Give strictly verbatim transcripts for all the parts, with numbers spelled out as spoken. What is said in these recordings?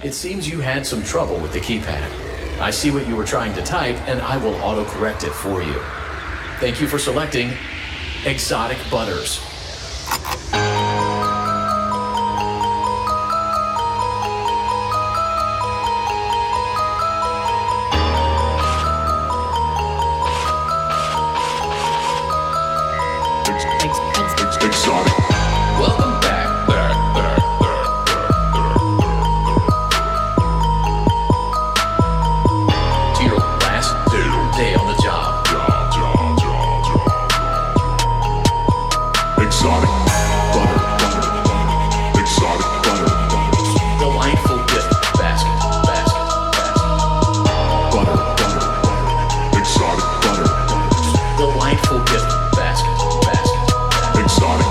It seems you had some trouble with the keypad. I see what you were trying to type, and I will auto-correct it for you. Thank you for selecting Exotic Butters. Exotic. Welcome back. To your last day on the job. Exotic butter, butter, exotic butter, Delightful gift basket, basket, basket. butter, butter, exotic butter, Delightful gift basket, basket, basket. exotic.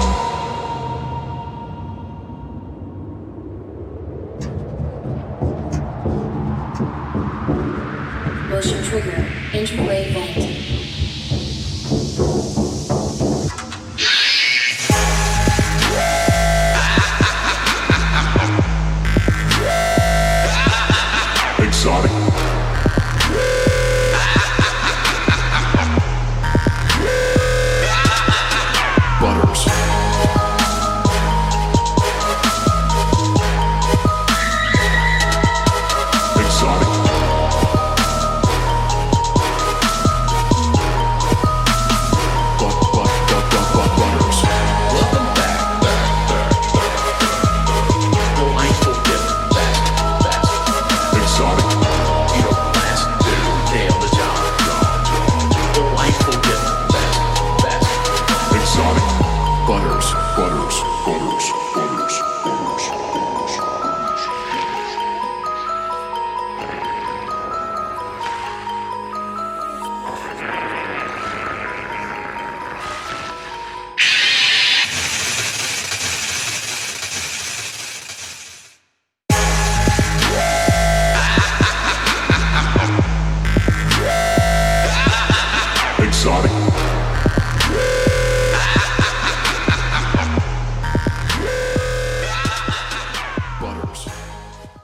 Motion trigger. Interwave vent.